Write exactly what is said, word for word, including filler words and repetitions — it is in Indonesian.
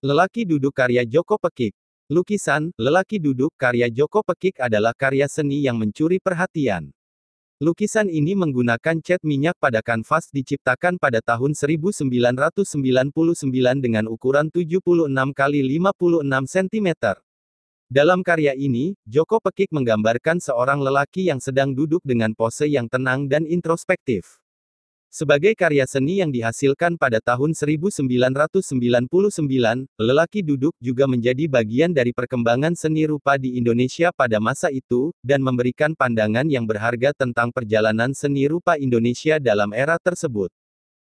Lelaki duduk karya Joko Pekik. Lukisan, Lelaki Duduk karya Joko Pekik adalah karya seni yang mencuri perhatian. Lukisan ini menggunakan cat minyak pada kanvas diciptakan pada tahun seribu sembilan ratus sembilan puluh sembilan dengan ukuran tujuh puluh enam kali lima puluh enam sentimeter. Dalam karya ini, Joko Pekik menggambarkan seorang lelaki yang sedang duduk dengan pose yang tenang dan introspektif. Sebagai karya seni yang dihasilkan pada tahun seribu sembilan ratus sembilan puluh sembilan, Lelaki Duduk juga menjadi bagian dari perkembangan seni rupa di Indonesia pada masa itu, dan memberikan pandangan yang berharga tentang perjalanan seni rupa Indonesia dalam era tersebut.